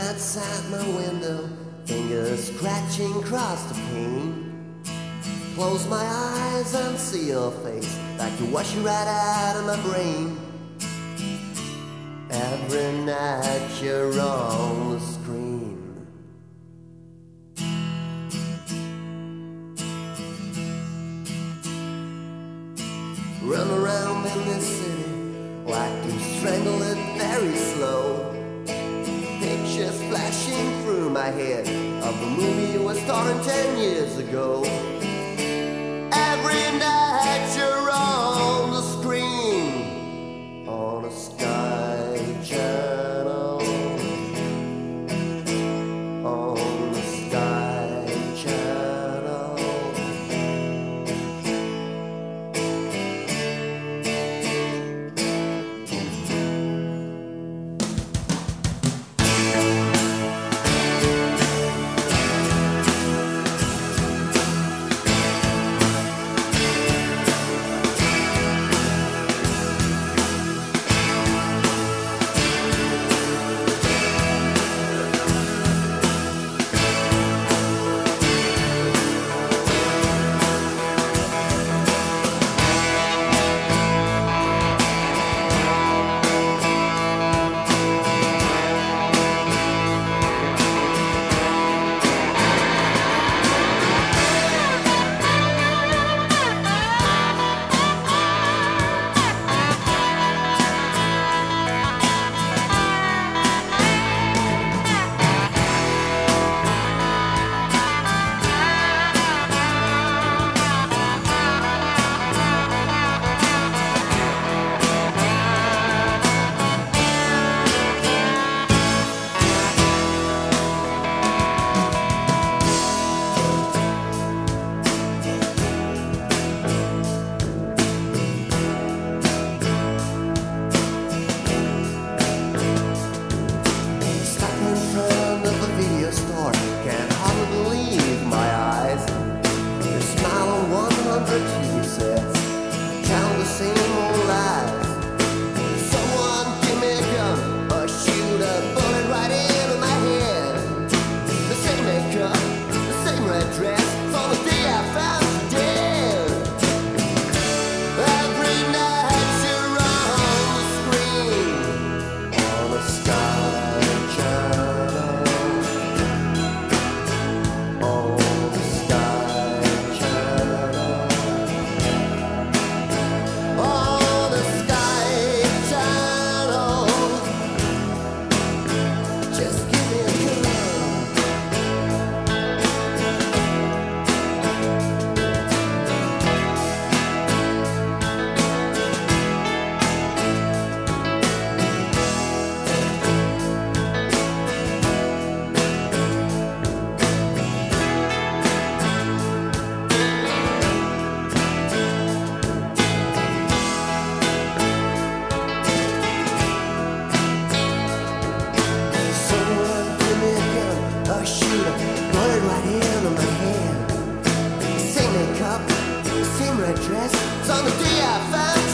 outside my window, fingers scratching across the pane. Close my eyes and see your face, like to wash you right out of my brain. Every night you're on the screen. Run around in this city, like to strangle it very slow. Pictures flashing through my head of the movie was starting 10 years ago. Every night you're on the screen, on a Sky Channel, on the Sky Channel. Dress. It's on the day I found